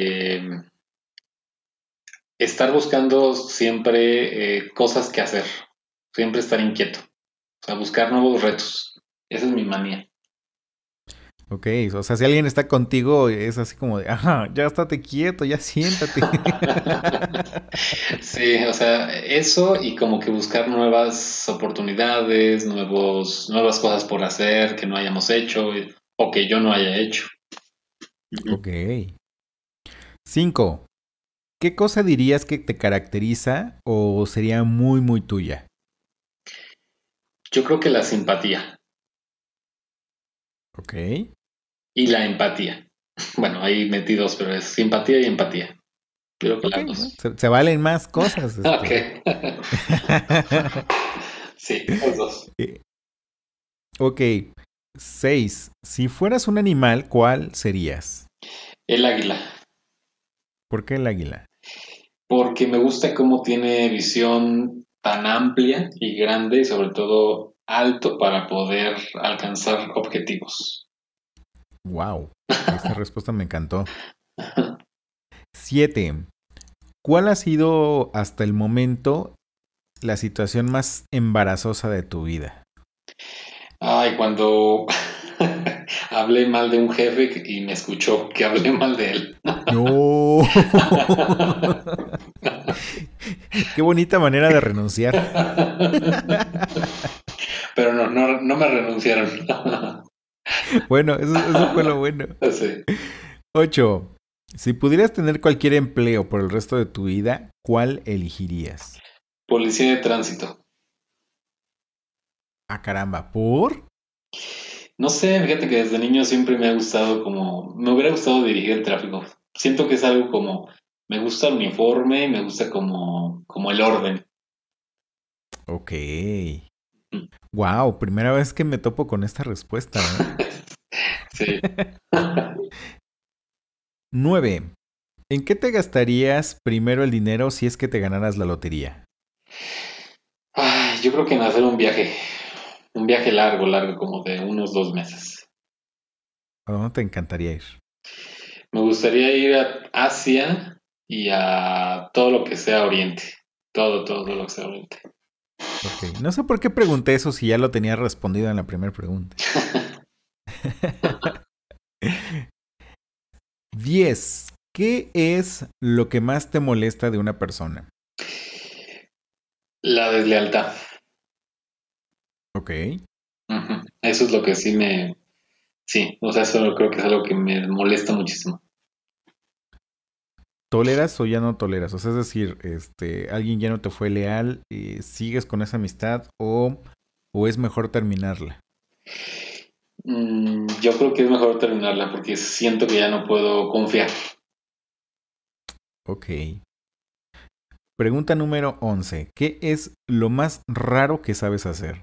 estar buscando siempre cosas que hacer, siempre estar inquieto, o sea, buscar nuevos retos. Esa es mi manía. Ok, o sea, si alguien está contigo es así como de, ajá, ya estate quieto, ya siéntate. Sí, o sea, eso y como que buscar nuevas oportunidades, nuevas cosas por hacer que no hayamos hecho o que yo no haya hecho. Ok. 5. ¿Qué cosa dirías que te caracteriza o sería muy, muy tuya? Yo creo que la simpatía. Ok. Y la empatía. Bueno, ahí metí dos, pero es simpatía y empatía. Creo que las dos. Se valen más cosas. Ok. Sí, los dos. Ok. 6. Si fueras un animal, ¿cuál serías? El águila. ¿Por qué el águila? Porque me gusta cómo tiene visión tan amplia y grande y sobre todo alto para poder alcanzar objetivos. Wow, esta respuesta me encantó. 7. ¿Cuál ha sido hasta el momento la situación más embarazosa de tu vida? Ay, cuando hablé mal de un jefe y me escuchó que hablé mal de él. No. Qué bonita manera de renunciar. Pero no me renunciaron. Bueno, eso fue lo bueno. Sí. 8. Si pudieras tener cualquier empleo por el resto de tu vida, ¿cuál elegirías? Policía de tránsito. Ah, caramba, ¿por? No sé, fíjate que desde niño siempre me hubiera gustado dirigir el tráfico. Siento que es algo como, me gusta el uniforme, me gusta como el orden. Ok. Wow, primera vez que me topo con esta respuesta, ¿eh? Sí. 9. ¿En qué te gastarías primero el dinero si es que te ganaras la lotería? Ay, yo creo que en hacer un viaje largo, como de unos 2 meses. ¿A dónde te encantaría ir? Me gustaría ir a Asia y a todo lo que sea Oriente. Todo lo que sea Oriente. Ok, no sé por qué pregunté eso si ya lo tenía respondido en la primera pregunta. 10. ¿Qué es lo que más te molesta de una persona? La deslealtad. Ok. Uh-huh. Eso es lo que sí, o sea, eso creo que es algo que me molesta muchísimo. ¿Toleras o ya no toleras? O sea, es decir, alguien ya no te fue leal, ¿sigues con esa amistad o es mejor terminarla? Yo creo que es mejor terminarla porque siento que ya no puedo confiar. Ok. Pregunta número 11. ¿Qué es lo más raro que sabes hacer?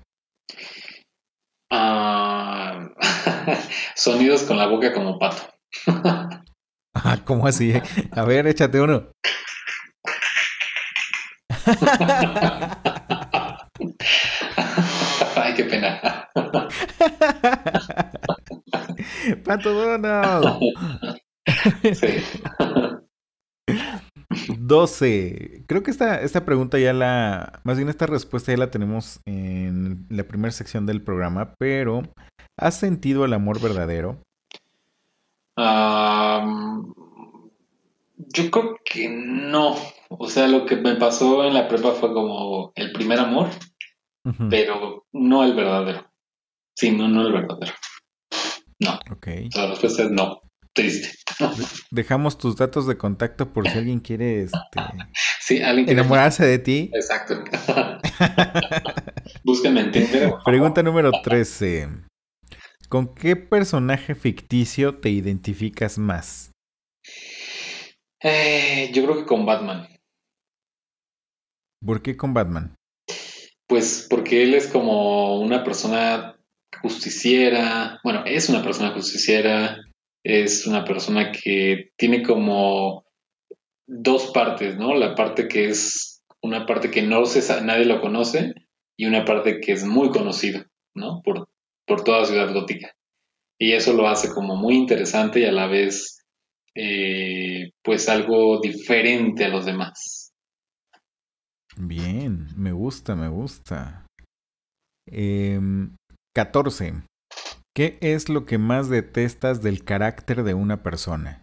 Sonidos con la boca como pato. ¿Cómo así? A ver, échate uno. Ay, qué pena. Pato Donald. Sí. 12. Creo que esta pregunta más bien esta respuesta ya la tenemos en la primera sección del programa, pero ¿has sentido el amor verdadero? Yo creo que no. O sea, lo que me pasó en la prepa fue como el primer amor, uh-huh, pero no el verdadero. Sí, no el verdadero. No. Ok. La respuesta es no. Triste. Dejamos tus datos de contacto por si alguien quiere sí, alguien quiere enamorarse de ti. Exacto. Búsquenme en Tinder. Pregunta número 13. ¿Con qué personaje ficticio te identificas más? Yo creo que con Batman. ¿Por qué con Batman? Pues porque él es como una persona justiciera, bueno, es una persona justiciera, es una persona que tiene como dos partes, ¿no? La parte que es una parte que nadie lo conoce y una parte que es muy conocido, ¿no? Por toda Ciudad Gótica. Y eso lo hace como muy interesante y a la vez, pues algo diferente a los demás. Bien, me gusta, me gusta. 14. ¿Qué es lo que más detestas del carácter de una persona?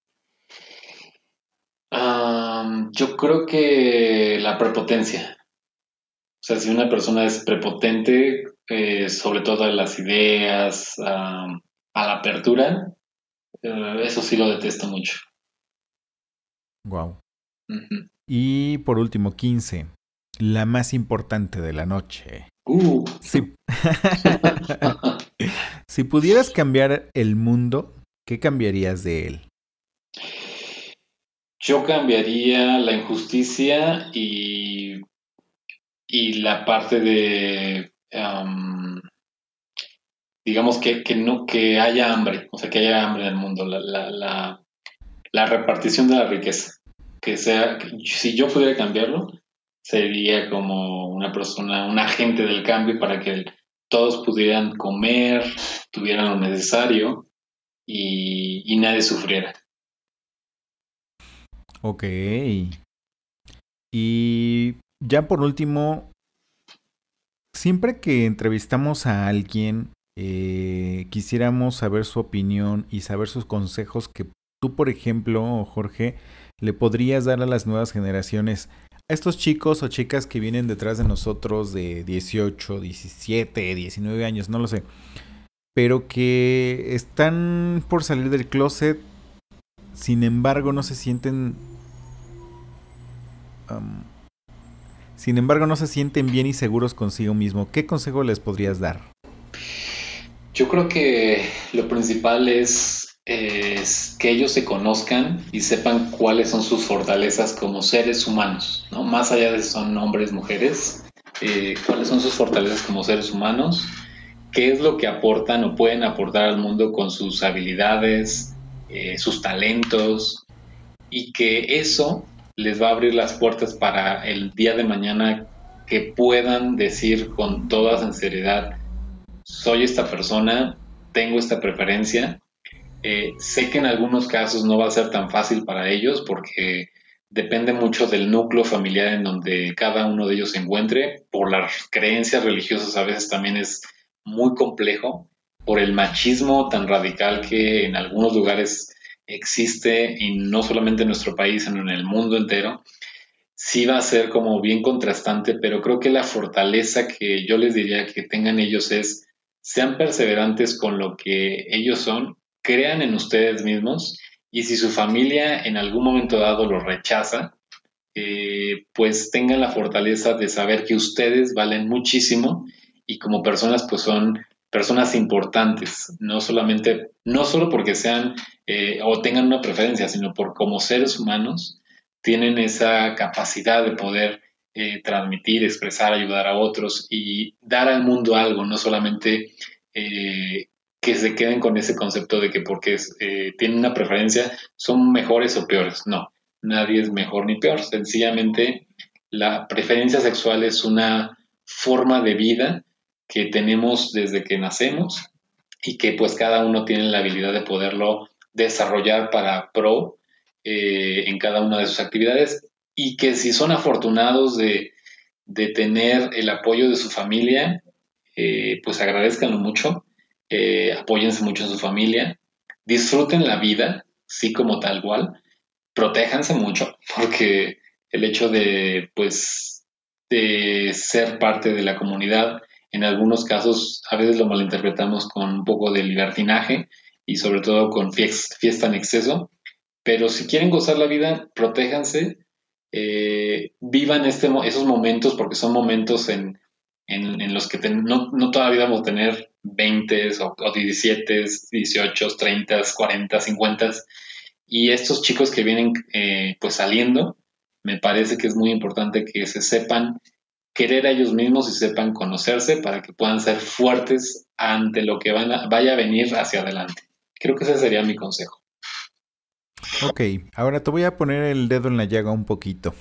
Yo creo que la prepotencia. O sea, si una persona es prepotente, sobre todo en las ideas, a la apertura, eso sí lo detesto mucho. Wow. Ujú. Y por último, 15. La más importante de la noche. Si... Si pudieras cambiar el mundo, ¿qué cambiarías de él? Yo cambiaría la injusticia y la parte de, digamos que haya hambre, o sea, que haya hambre en el mundo, la repartición de la riqueza, si yo pudiera cambiarlo, sería como una persona, un agente del cambio para que todos pudieran comer, tuvieran lo necesario y nadie sufriera. Ok. Y ya por último, siempre que entrevistamos a alguien, quisiéramos saber su opinión y saber sus consejos que tú, por ejemplo, Jorge, le podrías dar a las nuevas generaciones, a estos chicos o chicas que vienen detrás de nosotros de 18, 17, 19 años, no lo sé, pero que están por salir del closet, sin embargo no se sienten... sin embargo, no se sienten bien y seguros consigo mismo. ¿Qué consejo les podrías dar? Yo creo que lo principal es que ellos se conozcan y sepan cuáles son sus fortalezas como seres humanos, ¿no? Más allá de si son hombres, mujeres, cuáles son sus fortalezas como seres humanos, qué es lo que aportan o pueden aportar al mundo con sus habilidades, sus talentos, y que eso les va a abrir las puertas para el día de mañana que puedan decir con toda sinceridad: soy esta persona, tengo esta preferencia. Sé que en algunos casos no va a ser tan fácil para ellos porque depende mucho del núcleo familiar en donde cada uno de ellos se encuentre. Por las creencias religiosas a veces también es muy complejo, por el machismo tan radical que en algunos lugares existe, y no solamente en nuestro país, sino en el mundo entero. Sí va a ser como bien contrastante, pero creo que la fortaleza que yo les diría que tengan ellos es: sean perseverantes con lo que ellos son, crean en ustedes mismos, y si su familia en algún momento dado los rechaza, pues tengan la fortaleza de saber que ustedes valen muchísimo y como personas pues son personas importantes, no solo porque sean o tengan una preferencia, sino por como seres humanos tienen esa capacidad de poder transmitir, expresar, ayudar a otros y dar al mundo algo, no solamente que se queden con ese concepto de que porque tienen una preferencia son mejores o peores. No, nadie es mejor ni peor. Sencillamente la preferencia sexual es una forma de vida que tenemos desde que nacemos y que pues cada uno tiene la habilidad de poderlo desarrollar para pro en cada una de sus actividades, y que si son afortunados de tener el apoyo de su familia, pues agradezcanlo mucho, apóyense mucho en su familia, disfruten la vida, sí, como tal cual, protéjanse mucho, porque el hecho de, pues, de ser parte de la comunidad, en algunos casos a veces lo malinterpretamos con un poco de libertinaje y sobre todo con fiesta en exceso, pero si quieren gozar la vida, protéjanse, vivan esos momentos, porque son momentos en los que no toda la vida vamos a tener 20 o 17, 18, 30, 40, 50. Y estos chicos que vienen pues saliendo, me parece que es muy importante que se sepan querer a ellos mismos y sepan conocerse para que puedan ser fuertes ante lo que vaya a venir hacia adelante. Creo que ese sería mi consejo. Ok, ahora te voy a poner el dedo en la llaga un poquito.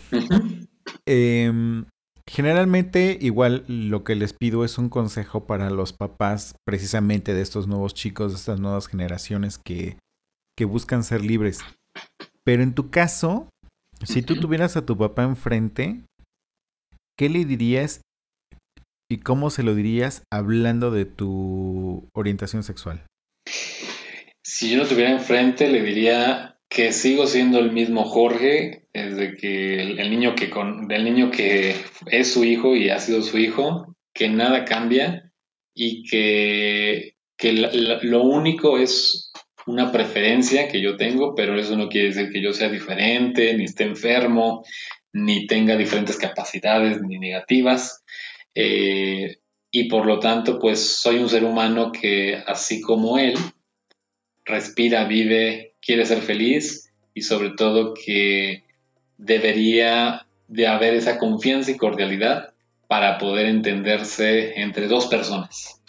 Generalmente, igual lo que les pido es un consejo para los papás precisamente de estos nuevos chicos, de estas nuevas generaciones que buscan ser libres. Pero en tu caso, si tú tuvieras a tu papá enfrente, ¿qué le dirías y cómo se lo dirías hablando de tu orientación sexual? Si yo lo tuviera enfrente, le diría que sigo siendo el mismo Jorge, desde que el niño que es su hijo y ha sido su hijo, que nada cambia y que lo único es una preferencia que yo tengo, pero eso no quiere decir que yo sea diferente, ni esté enfermo, ni tenga diferentes capacidades ni negativas. Y por lo tanto, pues soy un ser humano que, así como él, respira, vive, quiere ser feliz y sobre todo que debería de haber esa confianza y cordialidad para poder entenderse entre dos personas.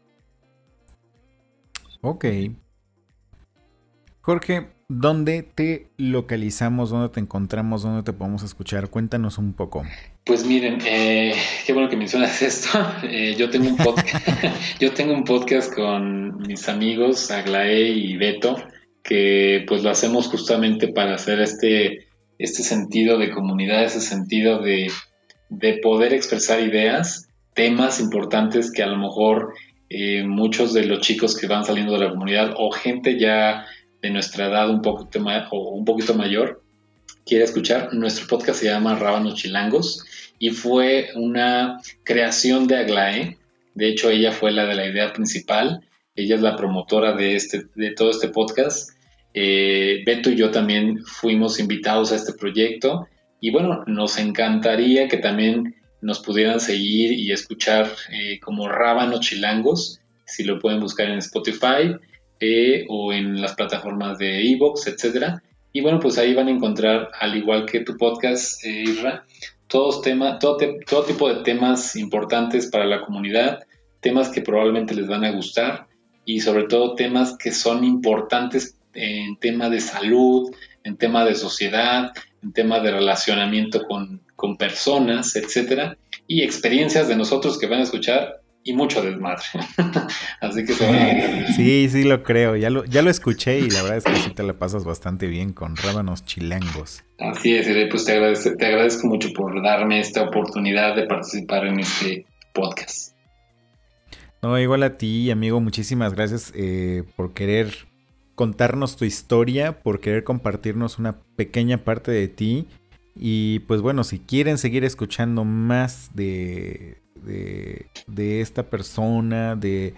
Ok. Jorge, ¿dónde te localizamos? ¿Dónde te encontramos? ¿Dónde te podemos escuchar? Cuéntanos un poco. Pues miren, qué bueno que mencionas esto. Yo tengo un podcast con mis amigos Aglaé y Beto, que pues lo hacemos justamente para hacer este sentido de comunidad, ese sentido de poder expresar ideas, temas importantes que a lo mejor muchos de los chicos que van saliendo de la comunidad o gente ya de nuestra edad un poquito mayor quiere escuchar. Nuestro podcast se llama Rábanos Chilangos y fue una creación de Aglaé. De hecho, ella fue la de la idea principal. Ella es la promotora de todo este podcast. Beto y yo también fuimos invitados a este proyecto y bueno, nos encantaría que también nos pudieran seguir y escuchar como Rábanos Chilangos, si lo pueden buscar en Spotify o en las plataformas de iVoox, etcétera. Y bueno, pues ahí van a encontrar, al igual que tu podcast, Isra, todo tipo de temas importantes para la comunidad, temas que probablemente les van a gustar y sobre todo temas que son importantes en tema de salud, en tema de sociedad, en tema de relacionamiento con personas, etcétera, y experiencias de nosotros que van a escuchar y mucho desmadre. Así que sí lo creo, ya lo escuché y la verdad es que sí te la pasas bastante bien con Rábanos Chilangos. Así es, pues te agradezco mucho por darme esta oportunidad de participar en este podcast. No, igual a ti, amigo, muchísimas gracias por querer contarnos tu historia, por querer compartirnos una pequeña parte de ti. Y pues bueno, si quieren seguir escuchando más de esta persona, de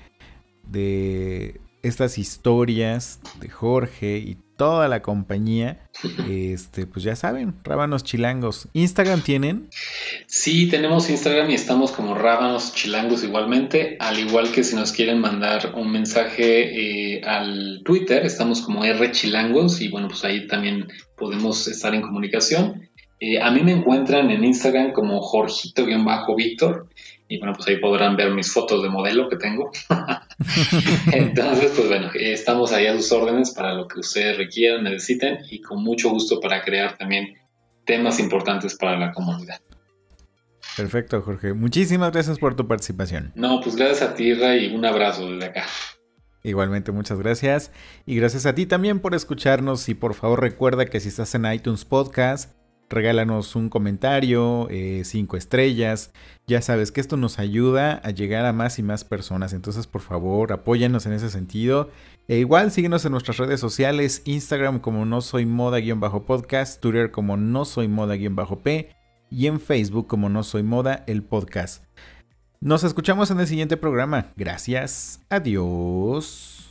estas historias de Jorge y toda la compañía, pues ya saben, Rábanos Chilangos. ¿Instagram tienen? Sí, tenemos Instagram y estamos como Rábanos Chilangos igualmente, al igual que si nos quieren mandar un mensaje al Twitter, estamos como rchilangos y bueno, pues ahí también podemos estar en comunicación. A mí me encuentran en Instagram como Jorgito-Víctor y bueno, pues ahí podrán ver mis fotos de modelo que tengo. Entonces, pues bueno, estamos ahí a sus órdenes para lo que ustedes requieran, necesiten y con mucho gusto para crear también temas importantes para la comunidad. Perfecto, Jorge. Muchísimas gracias por tu participación. No, pues gracias a ti, Ra, y un abrazo desde acá. Igualmente, muchas gracias. Y gracias a ti también por escucharnos y por favor recuerda que si estás en iTunes Podcast, regálanos un comentario, 5 estrellas. Ya sabes que esto nos ayuda a llegar a más y más personas. Entonces, por favor, apóyanos en ese sentido. E igual, síguenos en nuestras redes sociales. Instagram como no soy moda-podcast. Twitter como no soy moda-p. Y en Facebook como no soy moda, el podcast. Nos escuchamos en el siguiente programa. Gracias. Adiós.